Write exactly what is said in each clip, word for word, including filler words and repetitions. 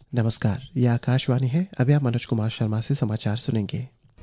नमस्कार, ये आकाशवाणी है। अभी आप मनोज कुमार शर्मा से समाचार सुनेंगे।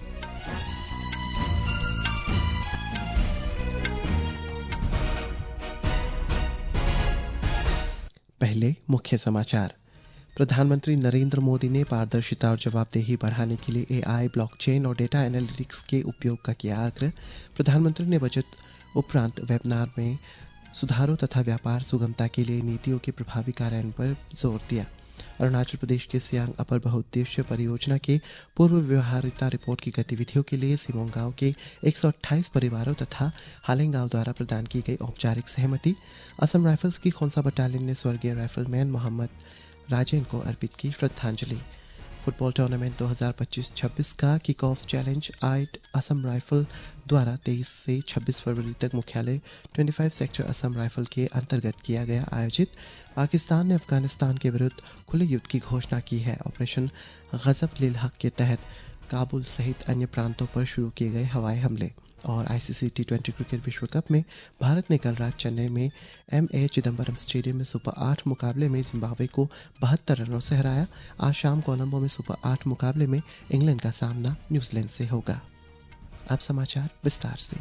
पहले मुख्य समाचार। प्रधानमंत्री नरेंद्र मोदी ने पारदर्शिता और जवाबदेही बढ़ाने के लिए एआई, ब्लॉकचेन और डेटा एनालिटिक्स के उपयोग का किया आग्रह। प्रधानमंत्री ने बजट उपरांत वेबिनार में सुधारों तथा व्यापार सुगमता के लिए नीतियों के प्रभावी कार्यान्वयन पर जोर दिया। अरुणाचल प्रदेश के सियांग अपर बहुउद्देश्य परियोजना के पूर्व व्यवहार्यता रिपोर्ट की गतिविधियों के लिए सिमोंग गांव के एक सौ अट्ठाईस परिवारों तथा हालेंग गांव द्वारा प्रदान की गई औपचारिक सहमति। असम राइफल्स की खोंसा बटालियन ने स्वर्गीय राइफलमैन मोहम्मद राजेन को अर्पित की श्रद्धांजलि। फुटबॉल टूर्नामेंट दो हज़ार पच्चीस छब्बीस का kick off challenge at Assam rifle द्वारा तेईस से छब्बीस फरवरी तक मुख्यालय पच्चीस सेक्टर असम राइफल के अंतर्गत किया गया आयोजित। पाकिस्तान ने अफगानिस्तान के विरुद्ध खुले युद्ध की घोषणा की है। ऑपरेशन गजब लिल हक के तहत काबुल सहित अन्य प्रांतों पर शुरू किए गए हवाई हमले। और आईसीसी टी ट्वेंटी क्रिकेट विश्व कप में भारत ने कल रात चेन्नई में एम ए चिदम्बरम स्टेडियम में सुपर आठ मुकाबले में जिम्बाब्वे को बहत्तर रनों से हराया। आज शाम कोलंबो में सुपर आठ मुकाबले में इंग्लैंड का सामना न्यूजीलैंड से होगा। अब समाचार विस्तार से।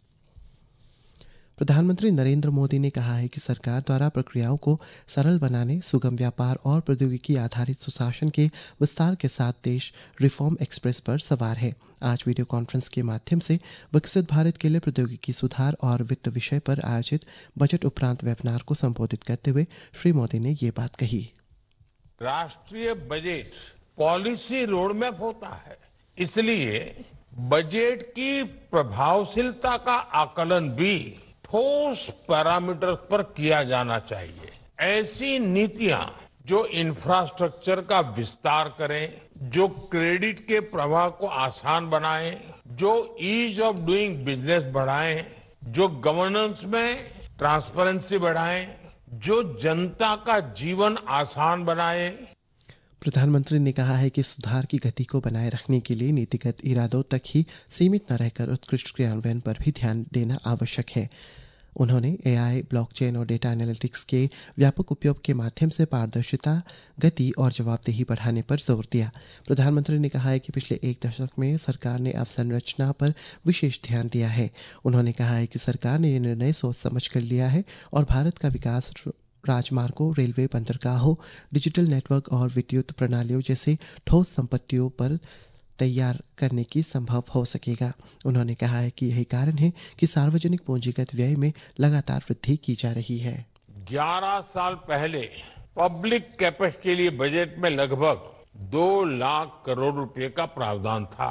प्रधानमंत्री नरेंद्र मोदी ने कहा है कि सरकार द्वारा प्रक्रियाओं को सरल बनाने, सुगम व्यापार और प्रौद्योगिकी आधारित सुशासन के विस्तार के साथ देश रिफॉर्म एक्सप्रेस पर सवार है। आज वीडियो कॉन्फ्रेंस के माध्यम से विकसित भारत के लिए प्रौद्योगिकी सुधार और वित्त विषय पर आयोजित बजट उपरांत वेबिनार को संबोधित करते हुए श्री मोदी ने ये बात कही। राष्ट्रीय बजट पॉलिसी रोडमैप होता है, इसलिए बजट की प्रभावशीलता का आकलन भी ठोस पैरामीटर्स पर किया जाना चाहिए। ऐसी नीतियां जो इंफ्रास्ट्रक्चर का विस्तार करें, जो क्रेडिट के प्रवाह को आसान बनाएं, जो ईज ऑफ डूइंग बिजनेस बढ़ाएं, जो गवर्नेंस में ट्रांसपेरेंसी बढ़ाएं, जो जनता का जीवन आसान बनाएं। प्रधानमंत्री ने कहा है कि सुधार की गति को बनाए रखने के लिए नीतिगत इरादों तक ही सीमित न रहकर उत्कृष्ट क्रियान्वयन पर भी ध्यान देना आवश्यक है। उन्होंने एआई, ब्लॉकचेन और डेटा एनालिटिक्स के व्यापक उपयोग के माध्यम से पारदर्शिता, गति और जवाबदेही बढ़ाने पर जोर दिया। प्रधानमंत्री ने कहा है कि पिछले एक दशक में सरकार ने अवसंरचना पर विशेष ध्यान दिया है। उन्होंने कहा है कि सरकार ने ये निर्णय सोच समझ कर लिया है और भारत का विकास राजमार्गों, रेलवे, बंदरगाहों, डिजिटल नेटवर्क और विद्युत प्रणालियों जैसे ठोस संपत्तियों पर तैयार करने की संभव हो सकेगा। उन्होंने कहा है कि यही कारण है कि सार्वजनिक पूंजीगत व्यय में लगातार वृद्धि की जा रही है। ग्यारह साल पहले पब्लिक कैपेक्स के लिए बजट में लगभग दो लाख करोड़ रुपए का प्रावधान था।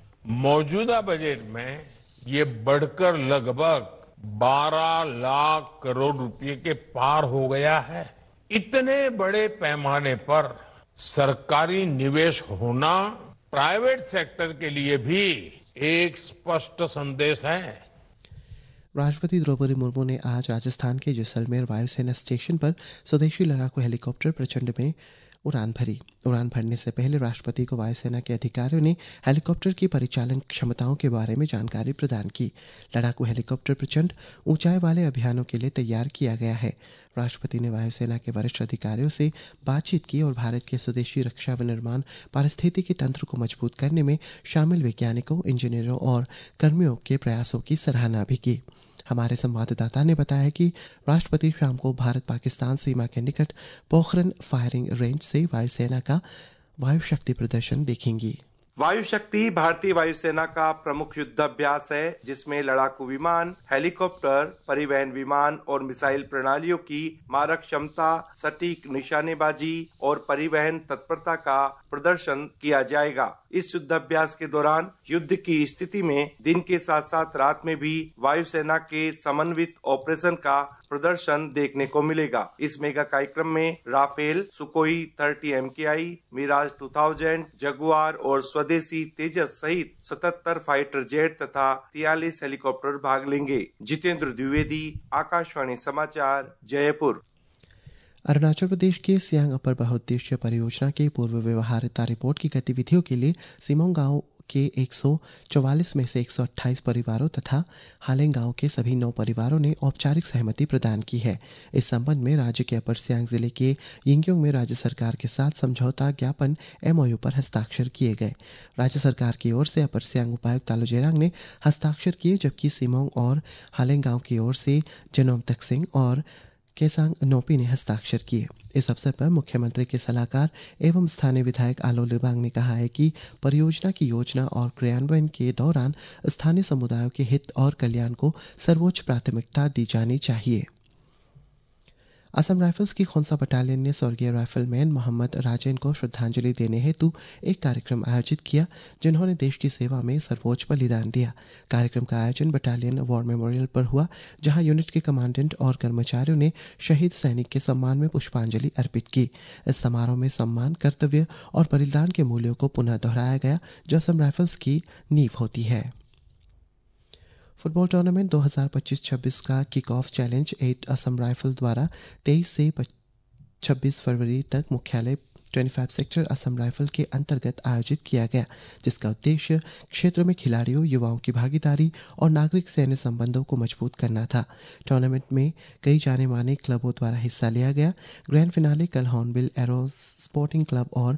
मौजूदा बजट में ये बढ़कर लगभग बारह लाख करोड़ रुपए के पार हो गया है। इतने बड़े पैमाने पर सरकारी निवेश होना प्राइवेट सेक्टर के लिए भी एक स्पष्ट संदेश है। राष्ट्रपति द्रौपदी मुर्मू ने आज राजस्थान के जैसलमेर वायुसेना स्टेशन पर स्वदेशी लड़ाकू हेलीकॉप्टर प्रचंड में उड़ान भरी। उड़ान भरने से पहले राष्ट्रपति को वायुसेना के अधिकारियों ने हेलीकॉप्टर की परिचालन क्षमताओं के बारे में जानकारी प्रदान की। लड़ाकू हेलीकॉप्टर प्रचंड ऊंचाई वाले अभियानों के लिए तैयार किया गया है। राष्ट्रपति ने वायुसेना के वरिष्ठ अधिकारियों से बातचीत की और भारत के स्वदेशी रक्षा विनिर्माण पारिस्थितिकी तंत्र को मजबूत करने में शामिल वैज्ञानिकों, इंजीनियरों और कर्मियों के प्रयासों की सराहना भी की। हमारे संवाददाता ने बताया कि राष्ट्रपति शाम को भारत पाकिस्तान सीमा के निकट पोखरन फायरिंग रेंज से वायुसेना का वायु शक्ति प्रदर्शन देखेंगी। वायु शक्ति भारतीय वायुसेना का प्रमुख युद्धाभ्यास है, जिसमें लड़ाकू विमान, हेलीकॉप्टर, परिवहन विमान और मिसाइल प्रणालियों की मारक क्षमता, सटीक निशानेबाजी और परिवहन तत्परता का प्रदर्शन किया जाएगा। इस युद्धाभ्यास के दौरान युद्ध की स्थिति में दिन के साथ साथ रात में भी वायुसेना के समन्वित ऑपरेशन का प्रदर्शन देखने को मिलेगा। इस मेगा कार्यक्रम में राफेल, सुकोई थर्टी एम के आई, मिराज दो हज़ार, जगुआर और स्वदेशी तेजस सहित सतहत्तर फाइटर जेट तथा तियालीस हेलीकॉप्टर भाग लेंगे। जितेंद्र द्विवेदी, आकाशवाणी समाचार, जयपुर। अरुणाचल प्रदेश के सियांग अपर बहुउद्देश्य परियोजना के पूर्व व्यवहार्यता रिपोर्ट की गतिविधियों के लिए सिमोंग गांव के एक सौ चौवालीस में से एक सौ अट्ठाईस परिवारों तथा हालेंग गांव के सभी नौ परिवारों ने औपचारिक सहमति प्रदान की है। इस संबंध में राज्य के अपर सियांग जिले के यिंगयोंग में राज्य सरकार के साथ समझौता ज्ञापन एमओयू पर हस्ताक्षर किए गए। राज्य सरकार की ओर से अपर सियांग उपायुक्त तालो जेरांग ने हस्ताक्षर किए, जबकि सिमोंग और हालेंग गांव की ओर से जनोम तक सिंह और केसांग नोपी ने हस्ताक्षर किए। इस अवसर पर मुख्यमंत्री के सलाहकार एवं स्थानीय विधायक आलो लिबांग ने कहा है कि परियोजना की योजना और क्रियान्वयन के दौरान स्थानीय समुदायों के हित और कल्याण को सर्वोच्च प्राथमिकता दी जानी चाहिए। असम राइफल्स की खोंसा बटालियन ने स्वर्गीय राइफलमैन मोहम्मद राजेन को श्रद्धांजलि देने हेतु एक कार्यक्रम आयोजित किया, जिन्होंने देश की सेवा में सर्वोच्च बलिदान दिया। कार्यक्रम का आयोजन बटालियन वॉर मेमोरियल पर हुआ, जहां यूनिट के कमांडेंट और कर्मचारियों ने शहीद सैनिक के सम्मान में पुष्पांजलि अर्पित की। इस समारोह में सम्मान, कर्तव्य और बलिदान के मूल्यों को पुनः दोहराया गया, जो असम राइफल्स की नींव होती है। फुटबॉल टूर्नामेंट दो हज़ार पच्चीस छब्बीस का kick off challenge at Assam rifle द्वारा तेईस से छब्बीस फरवरी तक मुख्यालय पच्चीस सेक्टर असम राइफल के अंतर्गत आयोजित किया गया, जिसका उद्देश्य क्षेत्र में खिलाड़ियों, युवाओं की भागीदारी और नागरिक सैन्य संबंधों को मजबूत करना था। टूर्नामेंट में कई जाने माने क्लबों द्वारा हिस्सा लिया गया। ग्रैंड फिनाले कल हॉर्नबिल एरो स्पोर्टिंग क्लब और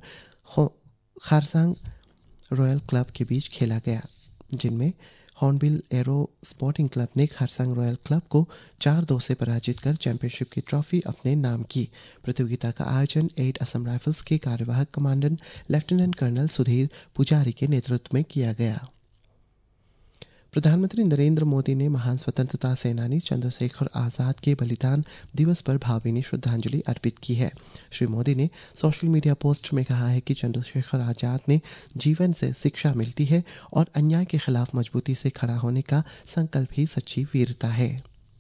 खारसांग रॉयल क्लब के बीच खेला गया, जिनमें हॉर्नबिल एरो स्पोर्टिंग क्लब ने खारसांग रॉयल क्लब को चार दो से पराजित कर चैंपियनशिप की ट्रॉफी अपने नाम की। प्रतियोगिता का आयोजन एट असम राइफल्स के कार्यवाहक कमांडेंट लेफ्टिनेंट कर्नल सुधीर पुजारी के नेतृत्व में किया गया। प्रधानमंत्री नरेंद्र मोदी ने महान स्वतंत्रता सेनानी चंद्रशेखर आज़ाद के बलिदान दिवस पर भावभीनी श्रद्धांजलि अर्पित की है। श्री मोदी ने सोशल मीडिया पोस्ट में कहा है कि चंद्रशेखर आज़ाद ने जीवन से शिक्षा मिलती है और अन्याय के खिलाफ मजबूती से खड़ा होने का संकल्प ही सच्ची वीरता है।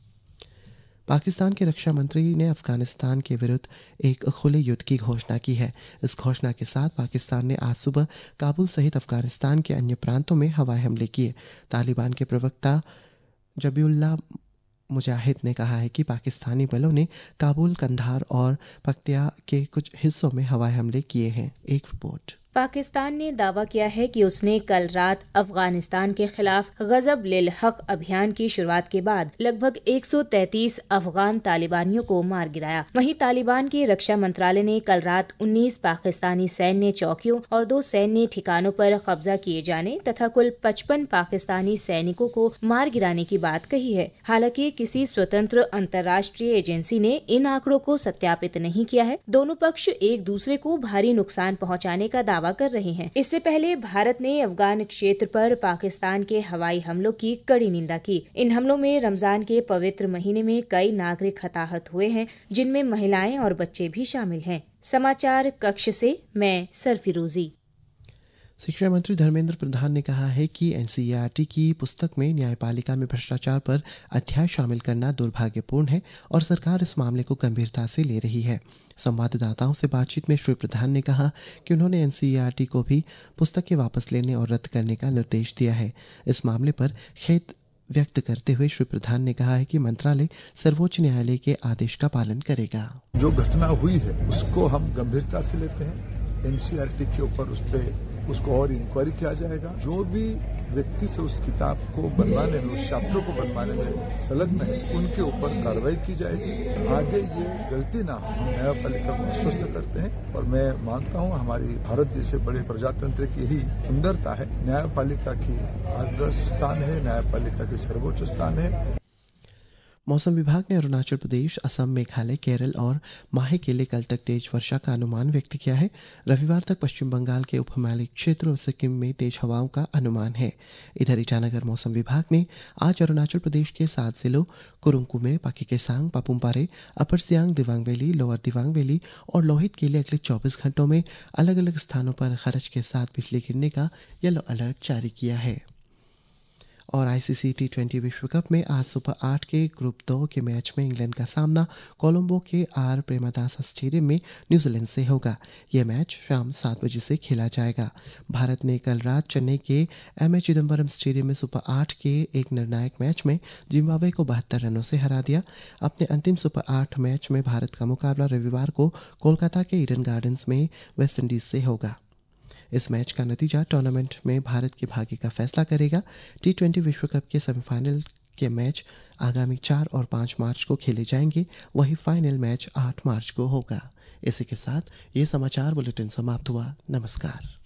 पाकिस्तान के रक्षा मंत्री ने अफगानिस्तान के विरुद्ध एक खुले युद्ध की घोषणा की है। इस घोषणा के साथ पाकिस्तान ने आज सुबह काबुल सहित अफगानिस्तान के अन्य प्रांतों में हवाई हमले किए। तालिबान के प्रवक्ता जबीउल्लाह मुजाहिद ने कहा है कि पाकिस्तानी बलों ने काबुल, कंधार और पक्तिया के कुछ हिस्सों में हवाई हमले किए हैं। एक रिपोर्ट। पाकिस्तान ने दावा किया है कि उसने कल रात अफगानिस्तान के खिलाफ गजब लिल हक अभियान की शुरुआत के बाद लगभग एक सौ तैंतीस अफगान तालिबानियों को मार गिराया। वहीं तालिबान के रक्षा मंत्रालय ने कल रात उन्नीस पाकिस्तानी सैन्य चौकियों और दो सैन्य ठिकानों पर कब्जा किए जाने तथा कुल पचपन पाकिस्तानी सैनिकों को मार गिराने की बात कही है। हालांकि किसी स्वतंत्र अंतर्राष्ट्रीय एजेंसी ने इन आंकड़ों को सत्यापित नहीं किया है। दोनों पक्ष एक दूसरे को भारी नुकसान पहुँचाने का दावा कर रहे हैं। इससे पहले भारत ने अफगान क्षेत्र पर पाकिस्तान के हवाई हमलों की कड़ी निंदा की। इन हमलों में रमजान के पवित्र महीने में कई नागरिक हताहत हुए हैं, जिनमें महिलाएं और बच्चे भी शामिल हैं। समाचार कक्ष से मैं सरफिरोजी। शिक्षा मंत्री धर्मेंद्र प्रधान ने कहा है कि एनसीईआरटी की पुस्तक में न्यायपालिका में भ्रष्टाचार पर अध्याय शामिल करना दुर्भाग्यपूर्ण है और सरकार इस मामले को गंभीरता से ले रही है। संवाददाताओं से बातचीत में श्री प्रधान ने कहा कि उन्होंने एनसीईआरटी को भी पुस्तकें वापस लेने और रद्द करने का निर्देश दिया है। इस मामले पर खेद व्यक्त करते हुए श्री प्रधान ने कहा है कि मंत्रालय सर्वोच्च न्यायालय के आदेश का पालन करेगा। जो घटना हुई है उसको हम गंभीरता से लेते हैं। एनसीईआरटी के ऊपर उस पे उसको और इंक्वायरी किया जाएगा। जो भी व्यक्ति से उस किताब को बनवाने में, उस चैप्टर को बनवाने में संलग्न है, उनके ऊपर कार्रवाई की जाएगी। आगे ये गलती ना हो, न्यायपालिका को आश्वस्त करते हैं और मैं मानता हूँ हमारी भारत जैसे बड़े प्रजातंत्र की ही सुंदरता है। न्यायपालिका की आदर्श स्थान है, न्यायपालिका के सर्वोच्च स्थान है। मौसम विभाग ने अरुणाचल प्रदेश, असम, मेघालय, केरल और माहे के लिए कल तक तेज वर्षा का अनुमान व्यक्त किया है। रविवार तक पश्चिम बंगाल के उप हिमालयी क्षेत्र और सिक्किम में तेज हवाओं का अनुमान है। इधर ईटानगर मौसम विभाग ने आज अरुणाचल प्रदेश के सात जिलों Kurung Kumey, Pakke Kessang, Papum Pare, Upper Siang, Dibang Valley, Lower Dibang Valley और लोहित के लिए अगले चौबीस घंटों में अलग अलग स्थानों पर गरज के साथ बिजली गिरने का येलो अलर्ट जारी किया है। और आईसीसी टी ट्वेंटी विश्व कप में आज सुबह आठ के ग्रुप दो के मैच में इंग्लैंड का सामना कोलंबो के आर प्रेमदासा स्टेडियम में न्यूजीलैंड से होगा। यह मैच शाम सात बजे से खेला जाएगा। भारत ने कल रात चेन्नई के एम ए चिदम्बरम स्टेडियम में सुबह आठ के एक निर्णायक मैच में जिम्बाब्वे को बहत्तर रनों से हरा दिया। अपने अंतिम सुबह आठ मैच में भारत का मुकाबला रविवार को कोलकाता के ईडन गार्डन्स में वेस्टइंडीज से होगा। इस मैच का नतीजा टूर्नामेंट में भारत के भाग्य का फैसला करेगा। टी ट्वेंटी विश्व कप के सेमीफाइनल के मैच आगामी चार और पाँच मार्च को खेले जाएंगे, वही फाइनल मैच आठ मार्च को होगा। इसी के साथ ये समाचार बुलेटिन समाप्त हुआ। नमस्कार।